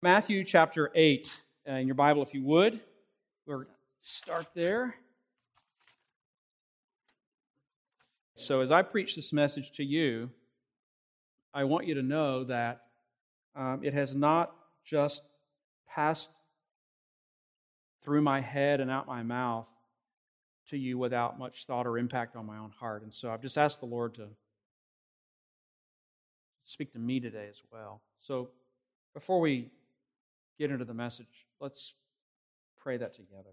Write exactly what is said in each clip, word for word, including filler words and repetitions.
Matthew chapter eight, uh, in your Bible, if you would. We're going to start there. So as I preach this message to you, I want you to know that um, it has not just passed through my head and out my mouth to you without much thought or impact on my own heart. And so I've just asked the Lord to speak to me today as well. So before we get into the message, let's pray that together.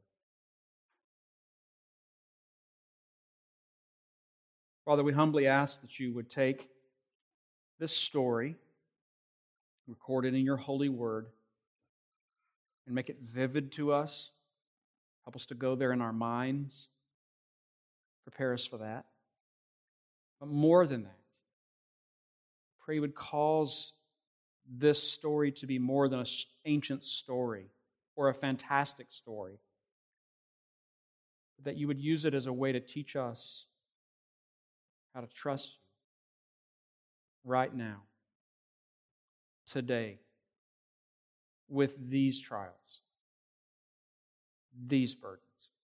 Father, we humbly ask that you would take this story recorded in your holy word and make it vivid to us. Help us to go there in our minds. Prepare us for that. But more than that, I pray you would cause this story to be more than an ancient story or a fantastic story. That you would use it as a way to teach us how to trust you right now, today, with these trials, these burdens.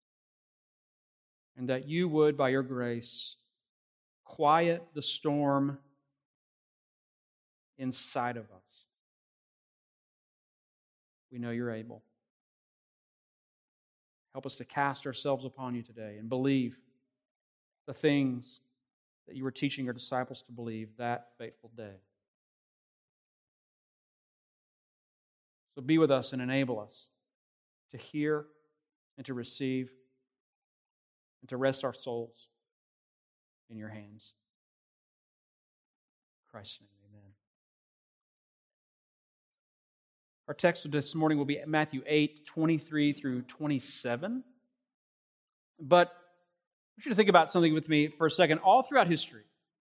And that you would, by your grace, quiet the storm inside of us. We know you're able. Help us to cast ourselves upon you today and believe the things that you were teaching your disciples to believe that fateful day. So be with us and enable us to hear and to receive and to rest our souls in your hands. In Christ's name, amen. Our text this morning will be Matthew eight, twenty-three through twenty-seven. But I want you to think about something with me for a second. All throughout history,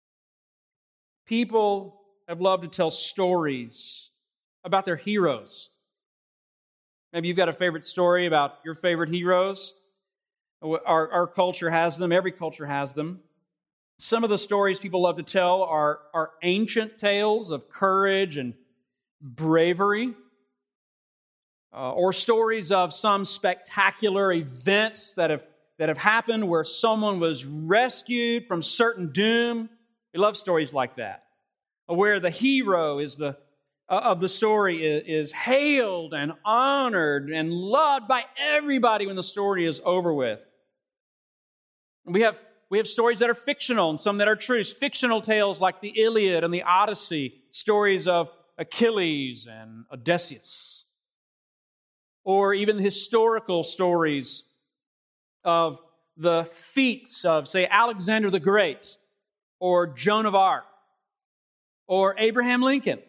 people have loved to tell stories about their heroes. Maybe you've got a favorite story about your favorite heroes. Our, our culture has them. Every culture has them. Some of the stories people love to tell are, are ancient tales of courage and bravery. Uh, or stories of some spectacular events that have, that have happened where someone was rescued from certain doom. We love stories like that. Where the hero is the uh, of the story is, is hailed and honored and loved by everybody when the story is over with. We have, we have stories that are fictional and some that are true. Fictional tales like the Iliad and the Odyssey, stories of Achilles and Odysseus. Or even historical stories of the feats of, say, Alexander the Great, or Joan of Arc, or Abraham Lincoln.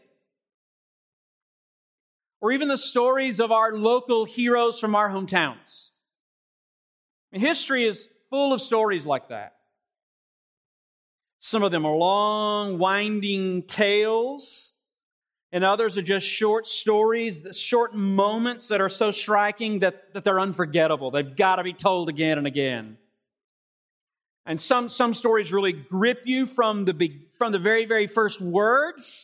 Or even the stories of our local heroes from our hometowns. History is full of stories like that. Some of them are long, winding tales, and others are just short stories, short moments that are so striking that, that they're unforgettable. They've got to be told again and again. And some, some stories really grip you from the, big, from the very, very first words.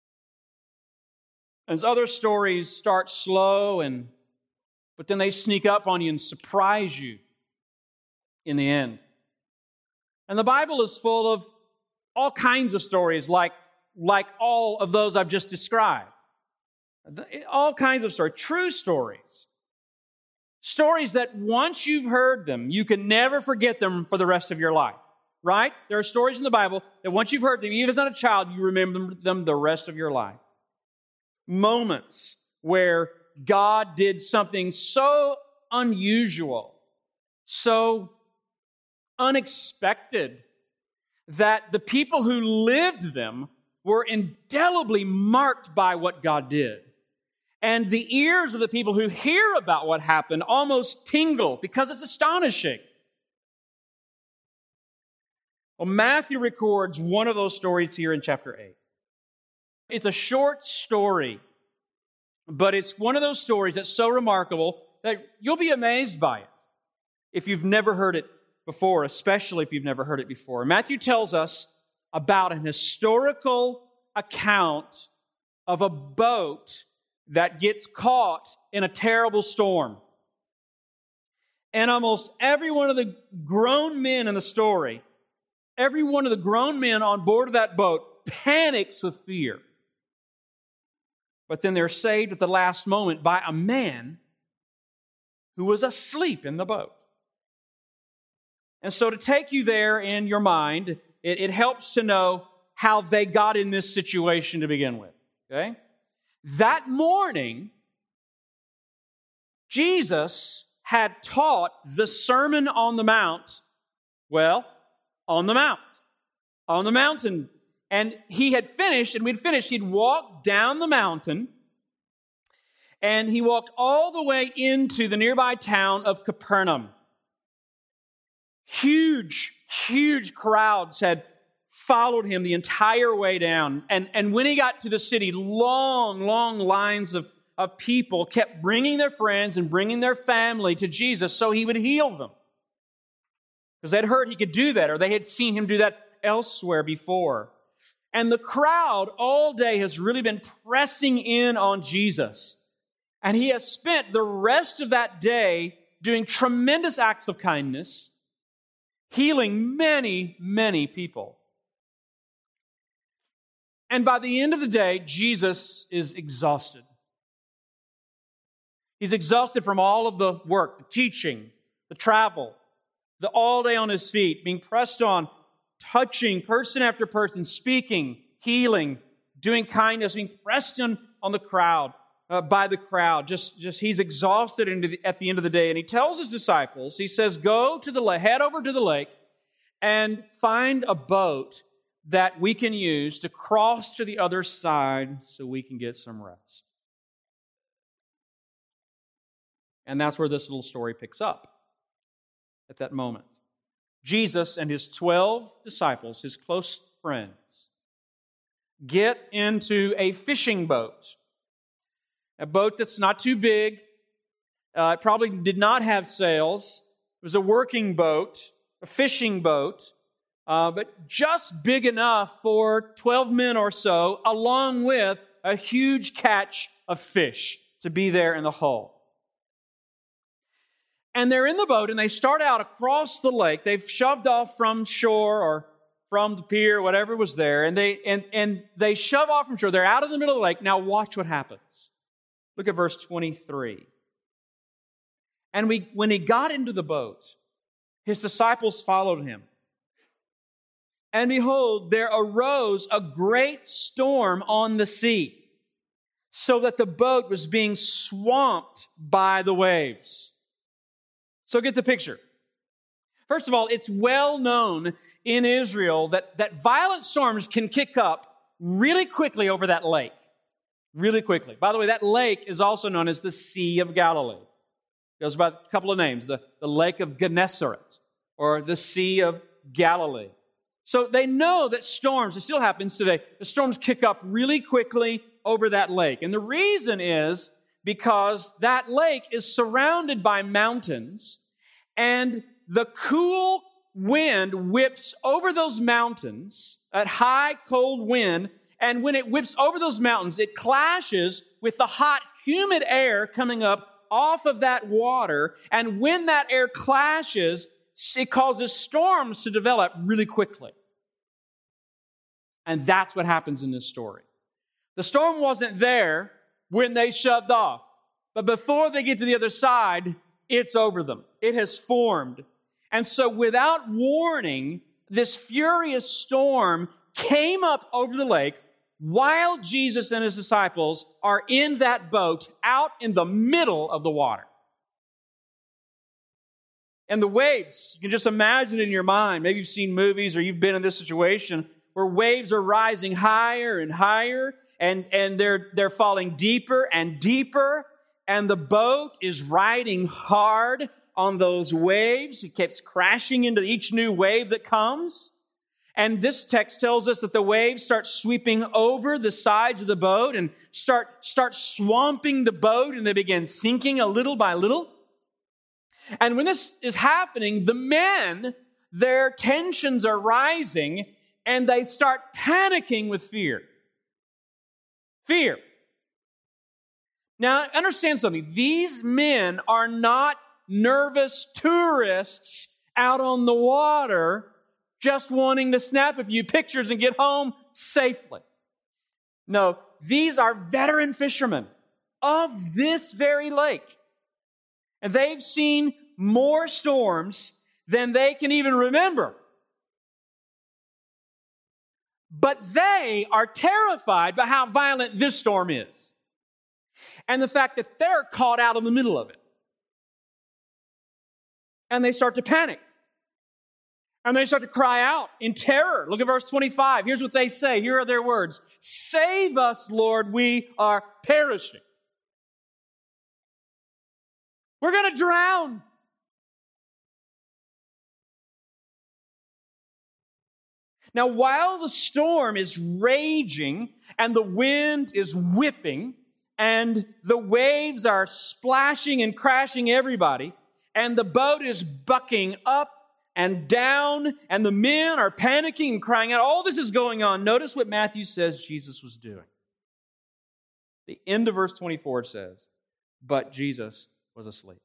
As other stories start slow, and but then they sneak up on you and surprise you in the end. And the Bible is full of all kinds of stories like like all of those I've just described. All kinds of stories, true stories. Stories that once you've heard them, you can never forget them for the rest of your life, right? There are stories in the Bible that once you've heard them, even as not a child, you remember them the rest of your life. Moments where God did something so unusual, so unexpected, that the people who lived them were indelibly marked by what God did. And the ears of the people who hear about what happened almost tingle because it's astonishing. Well, Matthew records one of those stories here in chapter eight. It's a short story, but it's one of those stories that's so remarkable that you'll be amazed by it if you've never heard it before, especially if you've never heard it before. Matthew tells us about an historical account of a boat that gets caught in a terrible storm. And almost every one of the grown men in the story, every one of the grown men on board of that boat panics with fear. But then they're saved at the last moment by a man who was asleep in the boat. And so to take you there in your mind, it, it helps to know how they got in this situation to begin with. Okay? That morning, Jesus had taught the Sermon on the Mount, well, on the Mount, on the mountain. And he had finished, and we'd finished, he'd walked down the mountain, and he walked all the way into the nearby town of Capernaum. Huge, huge crowds had followed him the entire way down. And, and when he got to the city, long, long lines of, of people kept bringing their friends and bringing their family to Jesus so he would heal them. Because they'd heard he could do that, or they had seen him do that elsewhere before. And the crowd all day has really been pressing in on Jesus. And he has spent the rest of that day doing tremendous acts of kindness, healing many, many people. And by the end of the day, Jesus is exhausted. He's exhausted from all of the work, the teaching, the travel, the all day on his feet, being pressed on, touching person after person, speaking, healing, doing kindness, being pressed on, on the crowd, uh, by the crowd. Just, just he's exhausted into the, at the end of the day. And he tells his disciples, he says, go to the lake, head over to the lake and find a boat that we can use to cross to the other side so we can get some rest. And that's where this little story picks up at that moment. Jesus and his twelve disciples, his close friends, get into a fishing boat. A boat that's not too big. Uh, it probably did not have sails. It was a working boat, a fishing boat. Uh, but just big enough for twelve men or so, along with a huge catch of fish to be there in the hull. And they're in the boat, and they start out across the lake. They've shoved off from shore or from the pier, whatever was there, and they and, and they shove off from shore. They're out in the middle of the lake. Now watch what happens. Look at verse twenty-three. And we, when he got into the boat, his disciples followed him. And behold, there arose a great storm on the sea, so that the boat was being swamped by the waves. So get the picture. First of all, it's well known in Israel that, that violent storms can kick up really quickly over that lake. Really quickly. By the way, that lake is also known as the Sea of Galilee. It goes by a couple of names. The, the Lake of Gennesaret, or the Sea of Galilee. So they know that storms, it still happens today, the storms kick up really quickly over that lake. And the reason is because that lake is surrounded by mountains, and the cool wind whips over those mountains at high, cold wind, and when it whips over those mountains, it clashes with the hot, humid air coming up off of that water, and when that air clashes, it causes storms to develop really quickly. And that's what happens in this story. The storm wasn't there when they shoved off, but before they get to the other side, it's over them. It has formed. And so without warning, this furious storm came up over the lake while Jesus and his disciples are in that boat out in the middle of the water. And the waves, you can just imagine in your mind, maybe you've seen movies or you've been in this situation where waves are rising higher and higher, and, and they're, they're falling deeper and deeper, and the boat is riding hard on those waves. It keeps crashing into each new wave that comes. And this text tells us that the waves start sweeping over the sides of the boat and start, start swamping the boat, and they begin sinking a little by little. And when this is happening, the men, their tensions are rising, and they start panicking with fear. Fear. Now, understand something. These men are not nervous tourists out on the water just wanting to snap a few pictures and get home safely. No, these are veteran fishermen of this very lake. And they've seen more storms than they can even remember. But they are terrified by how violent this storm is. And the fact that they're caught out in the middle of it. And they start to panic. And they start to cry out in terror. Look at verse twenty-five. Here's what they say. Here are their words. Save us, Lord, we are perishing. We're going to drown. Now, while the storm is raging and the wind is whipping and the waves are splashing and crashing everybody and the boat is bucking up and down and the men are panicking and crying out, all this is going on. Notice what Matthew says Jesus was doing. The end of verse twenty-four says, but Jesus was asleep.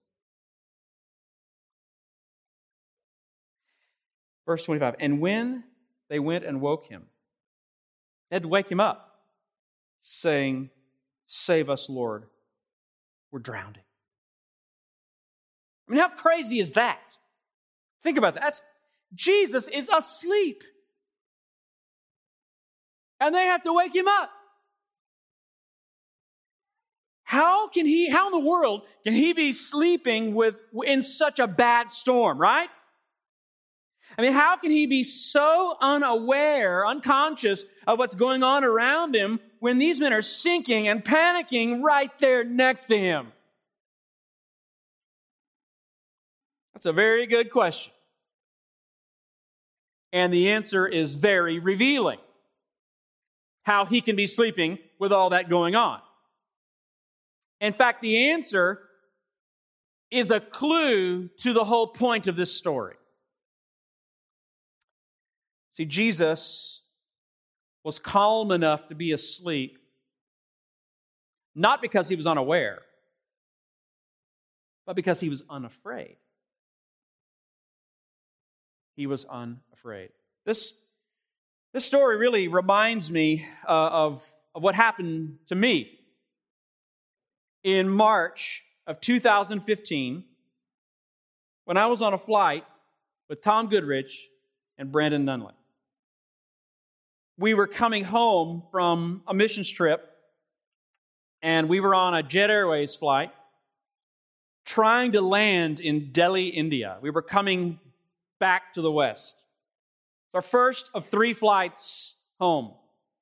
Verse twenty-five, and when they went and woke him, they had to wake him up, saying, save us, Lord, we're drowning. I mean, how crazy is that? Think about that. That's, Jesus is asleep. And they have to wake him up. How can he, how in the world can he be sleeping with in such a bad storm, right? I mean, how can he be so unaware, unconscious of what's going on around him when these men are sinking and panicking right there next to him? That's a very good question. And the answer is very revealing. How he can be sleeping with all that going on. In fact, the answer is a clue to the whole point of this story. See, Jesus was calm enough to be asleep, not because he was unaware, but because he was unafraid. He was unafraid. This, this story really reminds me uh, of, of what happened to me in March of two thousand fifteen when I was on a flight with Tom Goodrich and Brandon Nunley. We were coming home from a missions trip, and we were on a Jet Airways flight trying to land in Delhi, India. We were coming back to the west. It's our first of three flights home.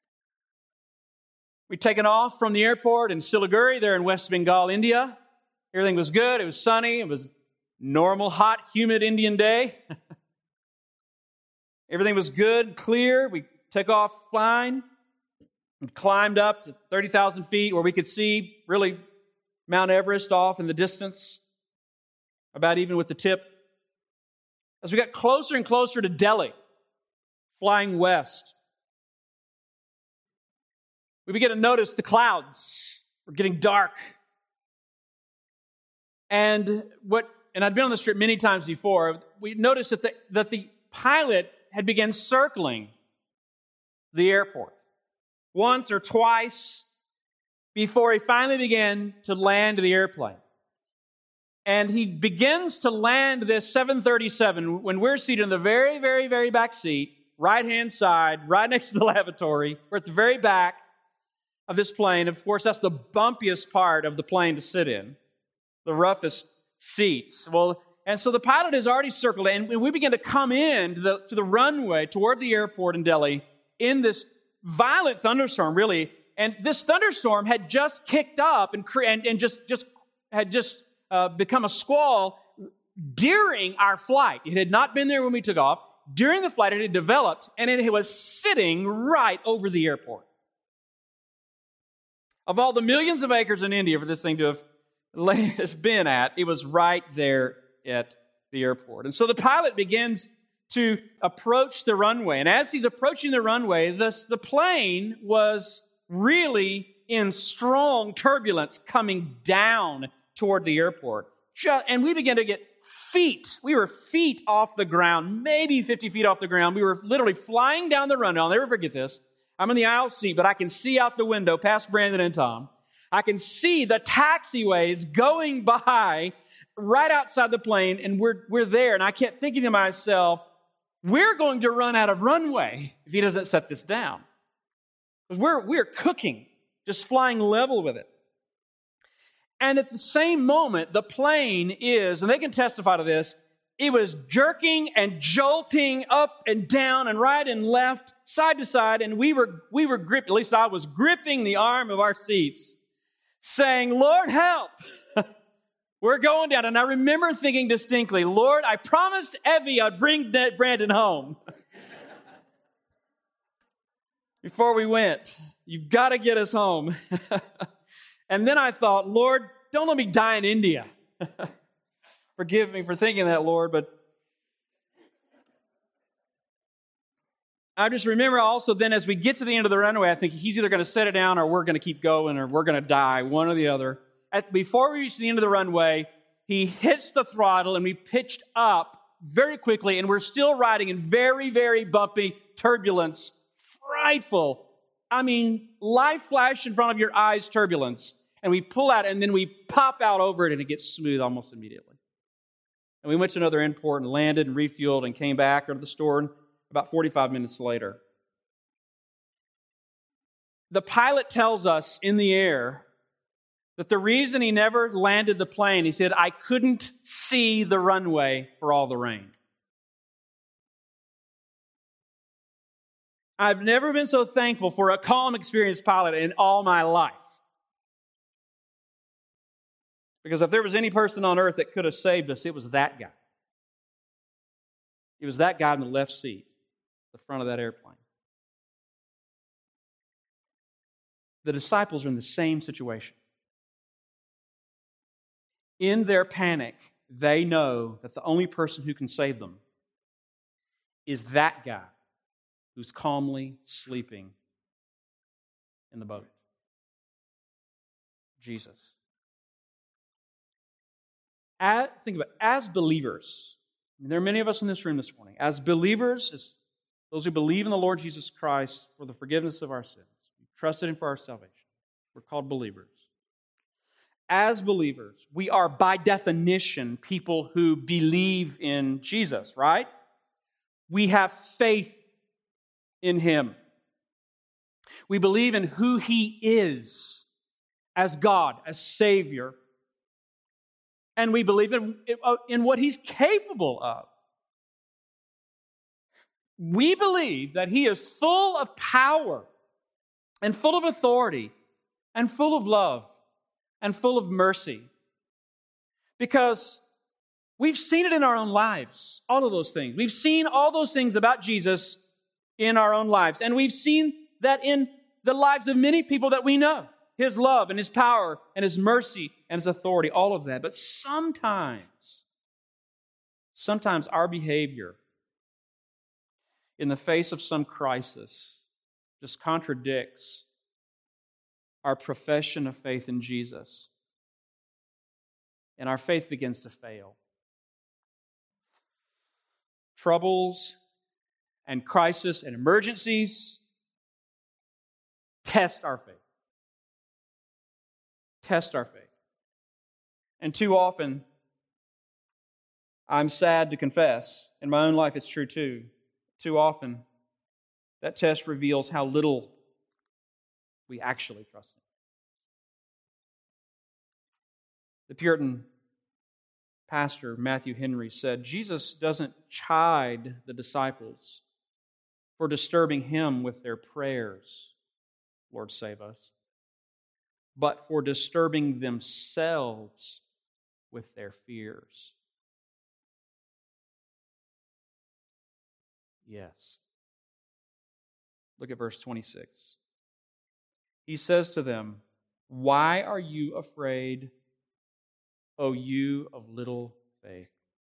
We'd taken off from the airport in Siliguri, there in West Bengal, India. Everything was good. It was sunny. It was normal, hot, humid Indian day. Everything was good, clear. We took off flying and climbed up to thirty thousand feet where we could see really Mount Everest off in the distance, about even with the tip. As we got closer and closer to Delhi, flying west, we began to notice the clouds were getting dark. And what, and I'd been on this trip many times before, we noticed that the, that the pilot had begun circling the airport once or twice before he finally began to land the airplane. And he begins to land this seven thirty-seven when we're seated in the very, very, very back seat, right-hand side, right next to the lavatory. We're at the very back of this plane. Of course, that's the bumpiest part of the plane to sit in, the roughest seats. Well, and so the pilot has already circled, and we begin to come in to the, to the runway toward the airport in Delhi in this violent thunderstorm, really. And this thunderstorm had just kicked up and and, and just, just had just uh, become a squall during our flight. It had not been there when we took off. During the flight, it had developed, and it was sitting right over the airport. Of all the millions of acres in India for this thing to have has been at, it was right there at the airport. And so the pilot begins to approach the runway. And as he's approaching the runway, the, the plane was really in strong turbulence coming down toward the airport. And we began to get feet. We were feet off the ground, maybe fifty feet off the ground. We were literally flying down the runway. I'll never forget this. I'm in the aisle seat, but I can see out the window past Brandon and Tom. I can see the taxiways going by right outside the plane, and we're, we're there. And I kept thinking to myself, we're going to run out of runway if he doesn't set this down. Because we're, we're cooking, just flying level with it. And at the same moment, the plane is, and they can testify to this, it was jerking and jolting up and down and right and left, side to side, and we were, we were gripping, at least I was gripping the arm of our seats, saying, Lord, help. We're going down. And I remember thinking distinctly, Lord, I promised Evie I'd bring Brandon home. Before we went, you've got to get us home. And then I thought, Lord, don't let me die in India. Forgive me for thinking that, Lord, but I just remember also then as we get to the end of the runway, I think he's either going to set it down or we're going to keep going or we're going to die, one or the other. At, before we reach the end of the runway, he hits the throttle and we pitched up very quickly, and we're still riding in very, very bumpy turbulence, frightful. I mean, life flash in front of your eyes turbulence. And we pull out and then we pop out over it and it gets smooth almost immediately. And we went to another airport and landed and refueled and came back to the store about forty-five minutes later. The pilot tells us in the air that the reason he never landed the plane, he said, I couldn't see the runway for all the rain. I've never been so thankful for a calm, experienced pilot in all my life. Because if there was any person on earth that could have saved us, it was that guy. It was that guy in the left seat, the front of that airplane. The disciples are in the same situation. In their panic, they know that the only person who can save them is that guy who's calmly sleeping in the boat. Jesus. As, think about it, as believers, I mean, there are many of us in this room this morning, as believers, as those who believe in the Lord Jesus Christ for the forgiveness of our sins, we trusted Him for our salvation. We're called believers. As believers, we are by definition people who believe in Jesus, right? We have faith in Him. We believe in who He is as God, as Savior. And we believe in, in what He's capable of. We believe that He is full of power and full of authority and full of love and full of mercy. Because we've seen it in our own lives, all of those things. We've seen all those things about Jesus in our own lives. And we've seen that in the lives of many people that we know. His love and His power and His mercy and His authority, all of that. But sometimes, sometimes our behavior in the face of some crisis just contradicts our profession of faith in Jesus. And our faith begins to fail. Troubles and crisis and emergencies test our faith. Test our faith. And too often, I'm sad to confess, in my own life it's true too, too often, that test reveals how little we actually trust Him. The Puritan pastor, Matthew Henry, said, Jesus doesn't chide the disciples for disturbing Him with their prayers, Lord save us, but for disturbing themselves with their fears. Yes. Look at verse twenty-six. He says to them, why are you afraid, O you of little faith?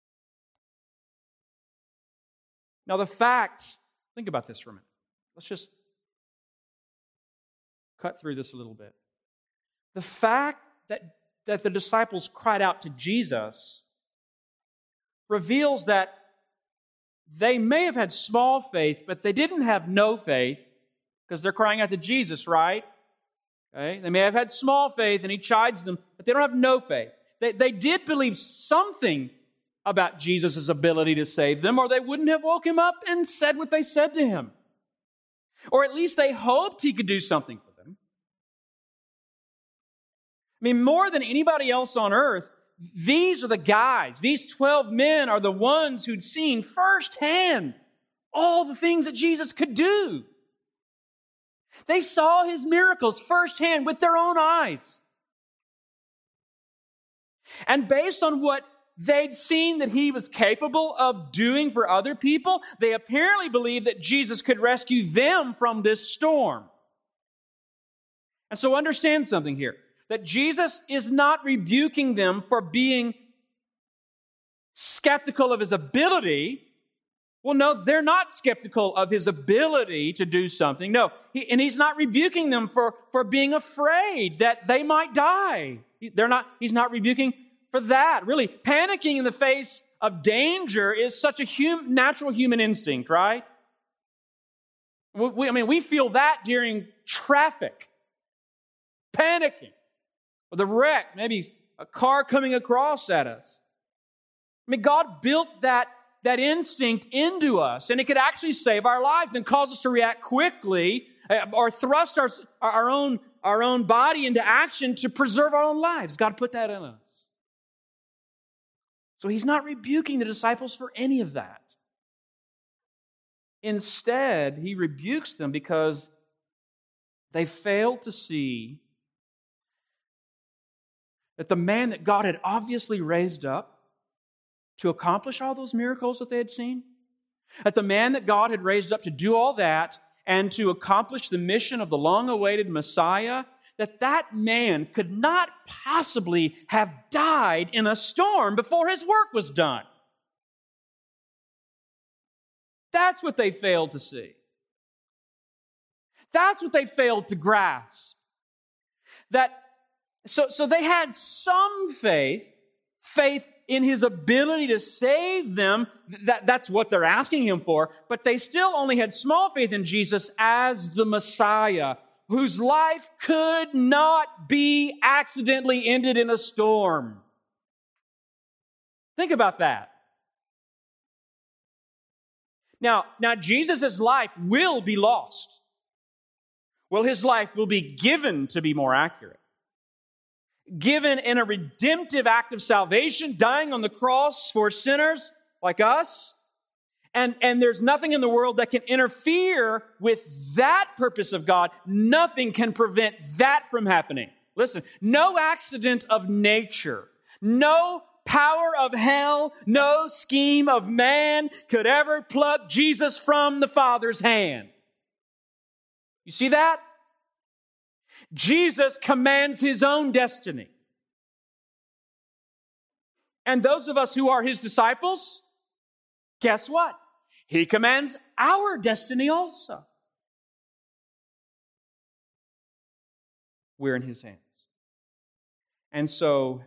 Now the fact, think about this for a minute. Let's just cut through this a little bit. The fact that, that the disciples cried out to Jesus reveals that they may have had small faith, but they didn't have no faith because they're crying out to Jesus, right? Okay? They may have had small faith and he chides them, but they don't have no faith. They, they did believe something about Jesus' ability to save them, or they wouldn't have woke him up and said what they said to him. Or at least they hoped he could do something for them. I mean, more than anybody else on earth, these are the guys, these twelve men are the ones who'd seen firsthand all the things that Jesus could do. They saw his miracles firsthand with their own eyes. And based on what they'd seen that he was capable of doing for other people, they apparently believed that Jesus could rescue them from this storm. And so understand something here, that Jesus is not rebuking them for being skeptical of his ability. Well, no, they're not skeptical of his ability to do something. No, he, and he's not rebuking them for, for being afraid that they might die. They're not, he's not rebuking for that. Really, panicking in the face of danger is such a hum, natural human instinct, right? We, I mean, we feel that during traffic. Panicking. Or the wreck, maybe a car coming across at us. I mean, God built that, that instinct into us, and it could actually save our lives and cause us to react quickly uh, or thrust our, our, own, our own body into action to preserve our own lives. God put that in us. So he's not rebuking the disciples for any of that. Instead, he rebukes them because they failed to see that the man that God had obviously raised up to accomplish all those miracles that they had seen, that the man that God had raised up to do all that and to accomplish the mission of the long-awaited Messiah, that that man could not possibly have died in a storm before his work was done. That's what they failed to see. That's what they failed to grasp. That So, so they had some faith, faith in his ability to save them. That, that's what they're asking him for. But they still only had small faith in Jesus as the Messiah, whose life could not be accidentally ended in a storm. Think about that. Now, now Jesus' life will be lost. Well, his life will be given, to be more accurate. Given in a redemptive act of salvation, dying on the cross for sinners like us. And, and there's nothing in the world that can interfere with that purpose of God. Nothing can prevent that from happening. Listen, no accident of nature, no power of hell, no scheme of man could ever pluck Jesus from the Father's hand. You see that? Jesus commands his own destiny. And those of us who are his disciples, guess what? He commands our destiny also. We're in his hands. And so,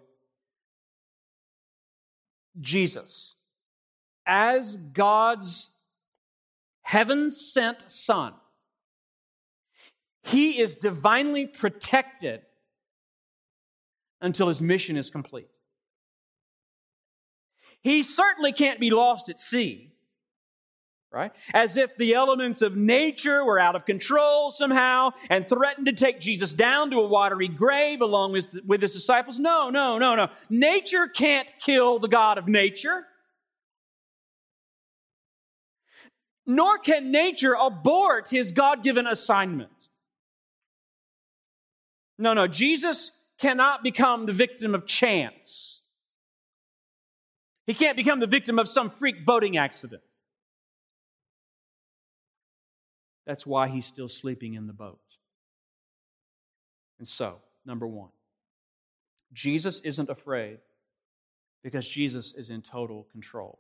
Jesus, as God's heaven-sent Son, he is divinely protected until his mission is complete. He certainly can't be lost at sea, right? As if the elements of nature were out of control somehow and threatened to take Jesus down to a watery grave along with, with his disciples. No, no, no, no. Nature can't kill the God of nature. Nor can nature abort his God-given assignment. No, no, Jesus cannot become the victim of chance. He can't become the victim of some freak boating accident. That's why he's still sleeping in the boat. And so, number one, Jesus isn't afraid because Jesus is in total control.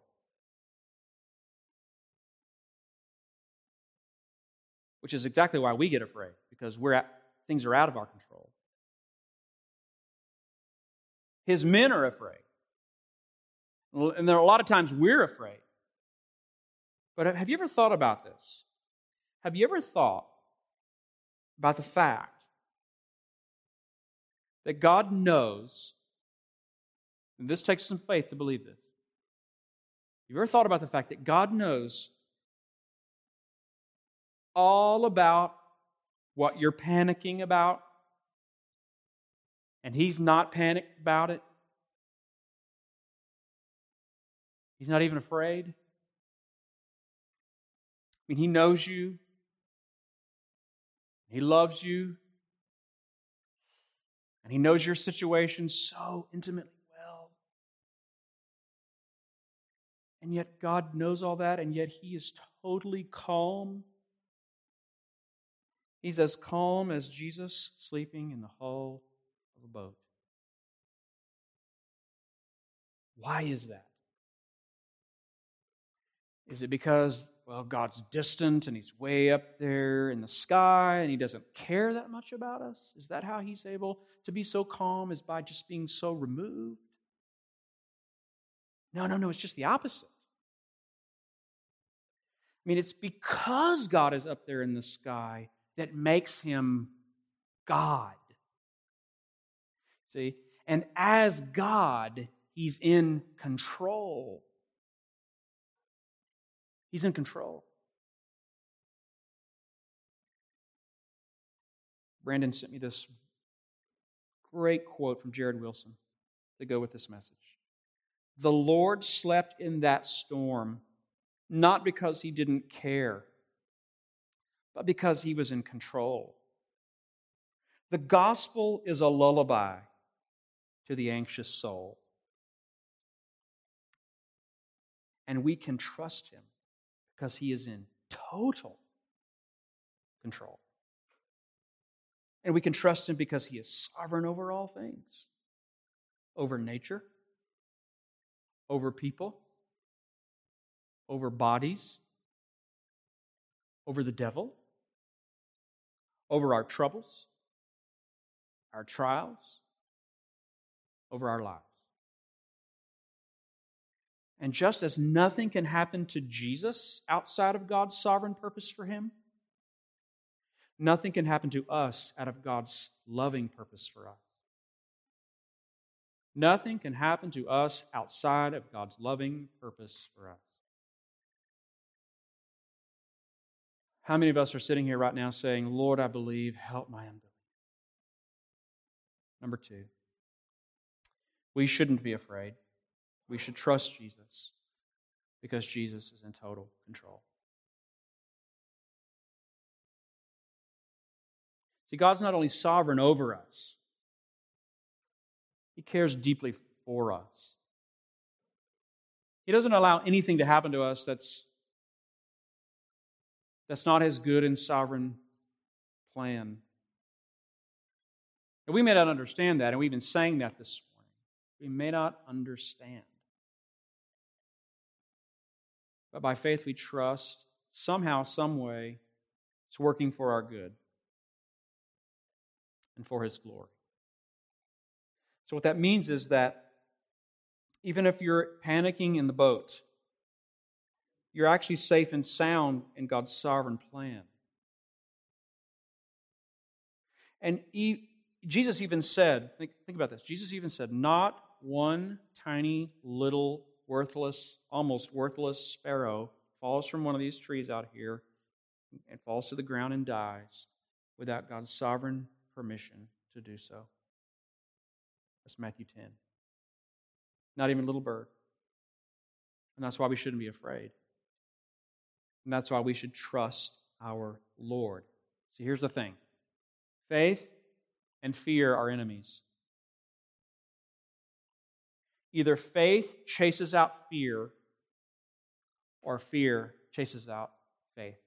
Which is exactly why we get afraid, because we're at, things are out of our control. His men are afraid. And there are a lot of times we're afraid. But have you ever thought about this? Have you ever thought about the fact that God knows, and this takes some faith to believe this. Have you ever thought about the fact that God knows all about what you're panicking about, and He's not panicked about it? He's not even afraid. I mean, He knows you. He loves you. And He knows your situation so intimately well. And yet God knows all that, and yet He is totally calm. He's as calm as Jesus sleeping in the hull of a boat. Why is that? Is it because, well, God's distant and He's way up there in the sky and He doesn't care that much about us? Is that how He's able to be so calm, is by just being so removed? No, no, no, it's just the opposite. I mean, it's because God is up there in the sky that makes Him God. See? And as God, He's in control. He's in control. Brandon sent me this great quote from Jared Wilson to go with this message. The Lord slept in that storm, not because He didn't care, but because He was in control. The gospel is a lullaby to the anxious soul. And we can trust Him because He is in total control. And we can trust Him because He is sovereign over all things. Over nature, over people, over bodies, over the devil, over our troubles, our trials, over our lives. And just as nothing can happen to Jesus outside of God's sovereign purpose for Him, nothing can happen to us out of God's loving purpose for us. Nothing can happen to us outside of God's loving purpose for us. How many of us are sitting here right now saying, Lord, I believe, help my unbelief? Number two, we shouldn't be afraid. We should trust Jesus because Jesus is in total control. See, God's not only sovereign over us, He cares deeply for us. He doesn't allow anything to happen to us that's, that's not His good and sovereign plan. And we may not understand that, and we've been saying that this morning. We may not understand. But by faith we trust, somehow, some way, it's working for our good and for His glory. So what that means is that even if you're panicking in the boat, you're actually safe and sound in God's sovereign plan. And he, Jesus even said, think, think about this, Jesus even said, not one tiny little worthless, almost worthless sparrow falls from one of these trees out here and falls to the ground and dies without God's sovereign permission to do so. That's Matthew ten. Not even a little bird. And that's why we shouldn't be afraid. And that's why we should trust our Lord. See, here's the thing. Faith and fear are enemies. Either faith chases out fear, or fear chases out faith.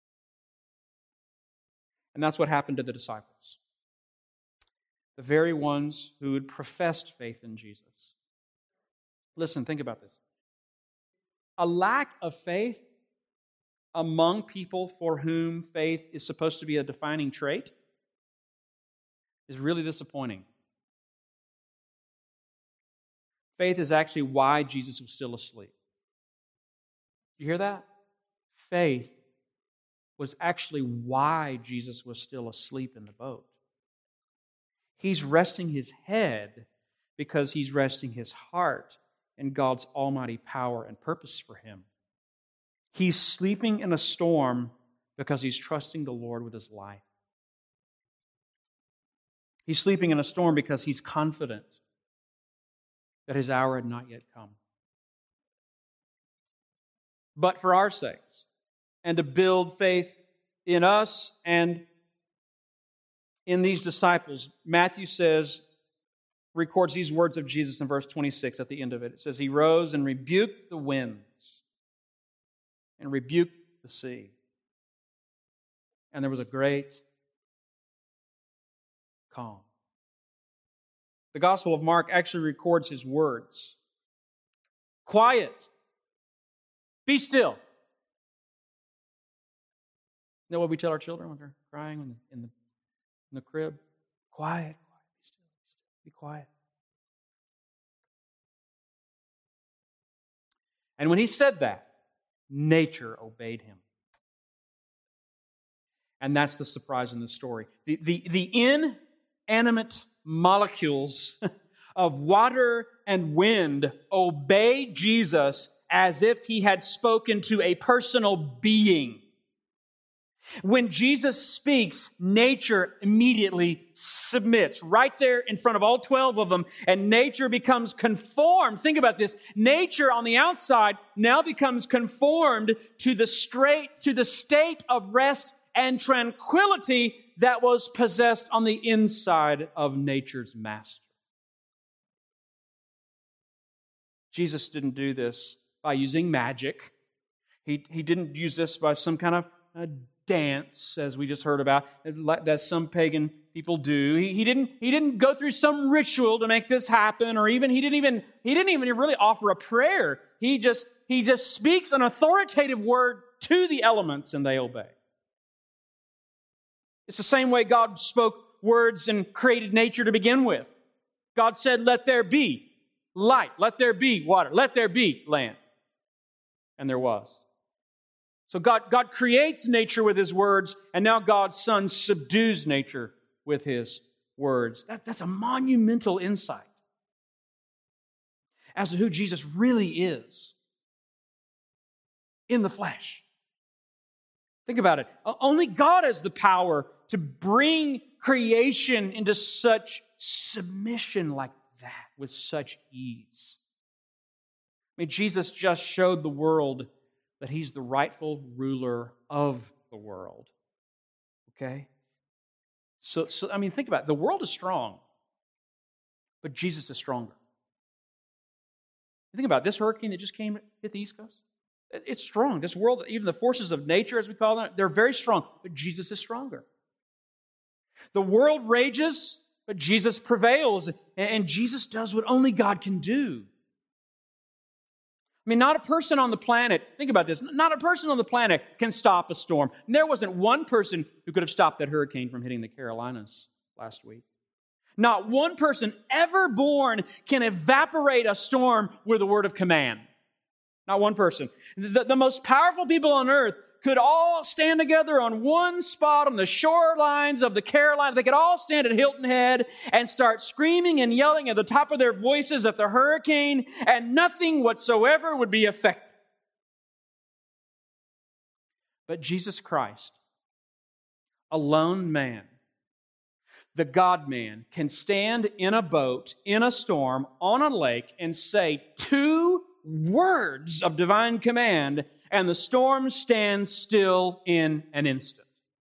And that's what happened to the disciples. The very ones who had professed faith in Jesus. Listen, think about this. A lack of faith among people for whom faith is supposed to be a defining trait is really disappointing. Faith is actually why Jesus was still asleep. You hear that? Faith was actually why Jesus was still asleep in the boat. He's resting his head because he's resting his heart in God's almighty power and purpose for him. He's sleeping in a storm because he's trusting the Lord with his life. He's sleeping in a storm because he's confident that his hour had not yet come. But for our sakes, and to build faith in us and in these disciples, Matthew says, records these words of Jesus in verse twenty-six at the end of it. It says, he rose and rebuked the winds and rebuked the sea. And there was a great calm. The Gospel of Mark actually records his words. Quiet. Be still. Isn't that what we tell our children when they're crying in the, in the, in the crib? Quiet. Quiet. Be still. Be quiet. And when he said that, nature obeyed him. And that's the surprise in the story. The, the, the inanimate molecules of water and wind obey Jesus as if he had spoken to a personal being. When Jesus speaks, nature immediately submits right there in front of all twelve of them, and nature becomes conformed. Think about this. Nature on the outside now becomes conformed to the straight, to the state of rest and tranquility that was possessed on the inside of nature's master. Jesus didn't do this by using magic. He, he didn't use this by some kind of uh, dance, as we just heard about, that some pagan people do. He, he didn't he didn't go through some ritual to make this happen, or even he didn't even he didn't even really offer a prayer. He just he just speaks an authoritative word to the elements, and they obey. It's the same way God spoke words and created nature to begin with. God said, "Let there be light. Let there be water. Let there be land." And there was. So God, God creates nature with His words, and now God's Son subdues nature with His words. That, that's a monumental insight as to who Jesus really is in the flesh. Think about it. Only God has the power to bring creation into such submission like that, with such ease. I mean, Jesus just showed the world that He's the rightful ruler of the world. Okay? So, so I mean, think about it. The world is strong, but Jesus is stronger. Think about it. This hurricane that just came hit the East Coast. It's strong. This world, even the forces of nature, as we call them, they're very strong, but Jesus is stronger. The world rages, but Jesus prevails, and Jesus does what only God can do. I mean, not a person on the planet, think about this, not a person on the planet can stop a storm. And there wasn't one person who could have stopped that hurricane from hitting the Carolinas last week. Not one person ever born can evaporate a storm with a word of command. Not one person. The, the most powerful people on earth could all stand together on one spot on the shorelines of the Carolinas. They could all stand at Hilton Head and start screaming and yelling at the top of their voices at the hurricane, and nothing whatsoever would be affected. But Jesus Christ, a lone man, the God-man, can stand in a boat, in a storm, on a lake, and say two words of divine command, and the storm stands still in an instant.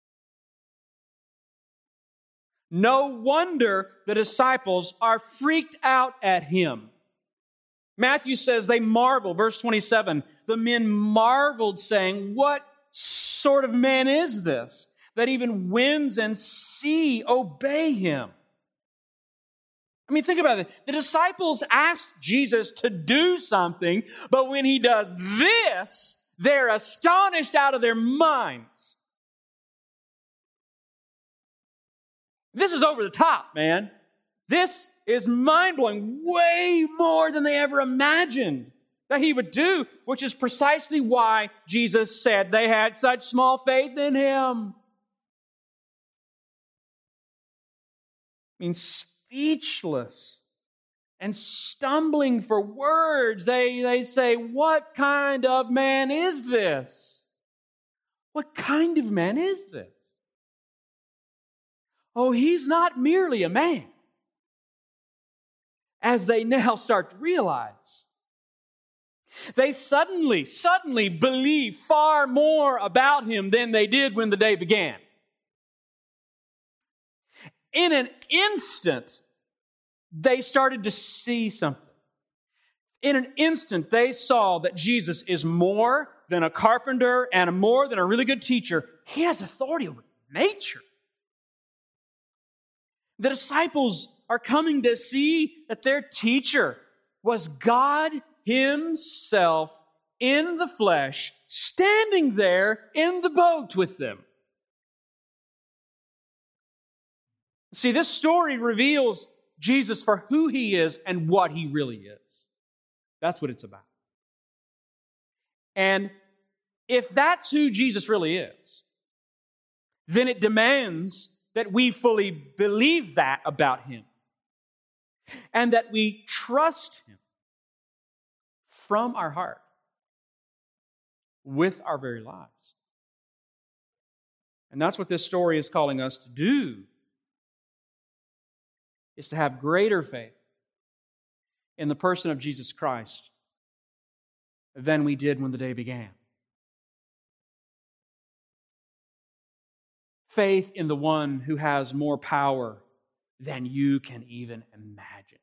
No wonder the disciples are freaked out at Him. Matthew says they marvel, verse twenty-seven, the men marveled, saying, "What sort of man is this, that even winds and sea obey Him?" I mean, think about it. The disciples asked Jesus to do something, but when He does this, they're astonished out of their minds. This is over the top, man. This is mind-blowing, way more than they ever imagined that he would do, which is precisely why Jesus said they had such small faith in him. I mean, speechless and stumbling for words. They, they say, what kind of man is this? What kind of man is this? Oh, he's not merely a man. As they now start to realize, they suddenly, suddenly believe far more about him than they did when the day began. In an instant, they started to see something. In an instant, they saw that Jesus is more than a carpenter and more than a really good teacher. He has authority over nature. The disciples are coming to see that their teacher was God Himself in the flesh, standing there in the boat with them. See, this story reveals Jesus for who He is and what He really is. That's what it's about. And if that's who Jesus really is, then it demands that we fully believe that about Him and that we trust Him from our heart with our very lives. And that's what this story is calling us to do, is to have greater faith in the person of Jesus Christ than we did when the day began. Faith in the one who has more power than you can even imagine.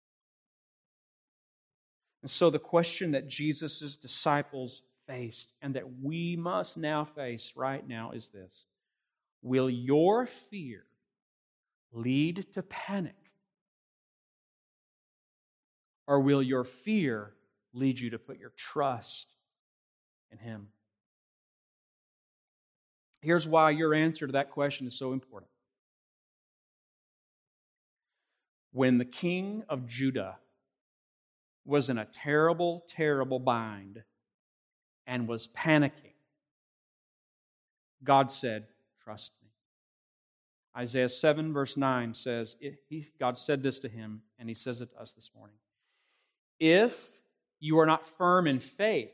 And so the question that Jesus' disciples faced and that we must now face right now is this: will your fear lead to panic? Or will your fear lead you to put your trust in Him? Here's why your answer to that question is so important. When the king of Judah was in a terrible, terrible bind and was panicking, God said, "Trust me." Isaiah seven verse nine says, God said this to him, and He says it to us this morning. If you are not firm in faith,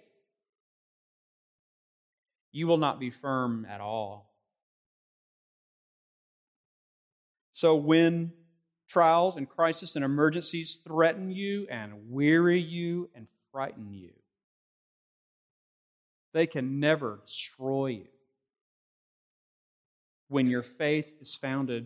you will not be firm at all. So when trials and crises and emergencies threaten you and weary you and frighten you, they can never destroy you when your faith is founded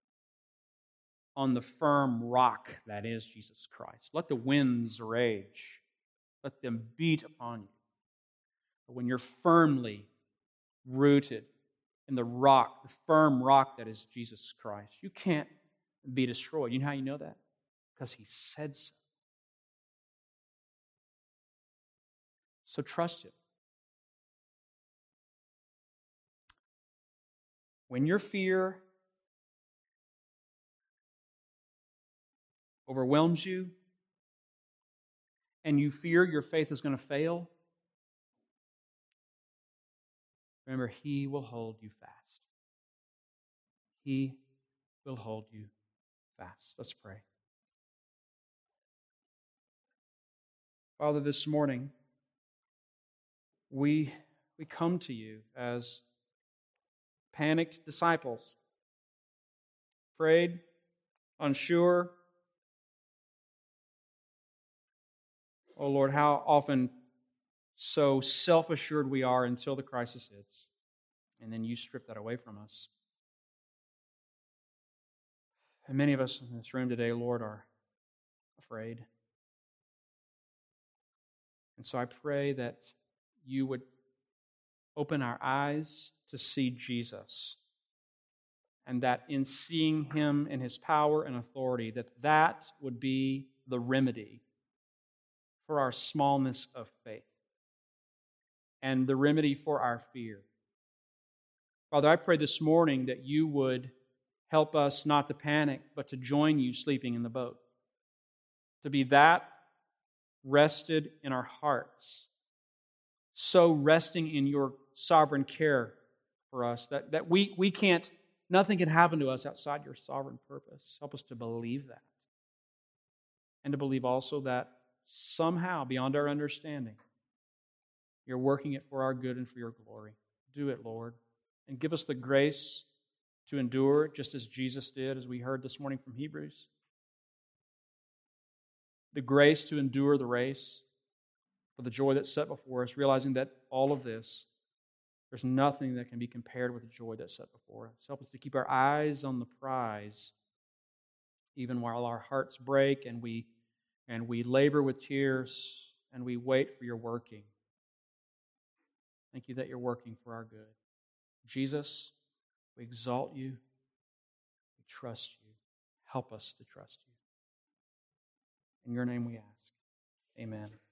on the firm rock that is Jesus Christ. Let the winds rage. Let them beat upon you. But when you're firmly rooted in the rock, the firm rock that is Jesus Christ, you can't be destroyed. You know how you know that? Because He said so. So trust Him. When your fear overwhelms you and you fear your faith is going to fail, remember, He will hold you fast. He will hold you fast. Let's pray. Father, this morning, we, we come to You as panicked disciples, afraid, unsure. Oh Lord, how often so self-assured we are until the crisis hits, and then You strip that away from us. And many of us in this room today, Lord, are afraid. And so I pray that You would open our eyes to see Jesus, and that in seeing Him in His power and authority, that that would be the remedy for our smallness of faith and the remedy for our fear. Father, I pray this morning that You would Help us not to panic, but to join you sleeping in the boat. To be that rested in our hearts, so resting in your sovereign care for us that, that we, we can't, nothing can happen to us outside your sovereign purpose. Help us to believe that. And to believe also that somehow, beyond our understanding, you're working it for our good and for your glory. Do it, Lord. And give us the grace to endure just as Jesus did, as we heard this morning from Hebrews. The grace to endure the race for the joy that's set before us, realizing that all of this, there's nothing that can be compared with the joy that's set before us. Help us to keep our eyes on the prize, even while our hearts break and we, and we labor with tears and we wait for your working. Thank you that you're working for our good. Jesus, we exalt you. We trust you. Help us to trust you. In your name we ask. Amen.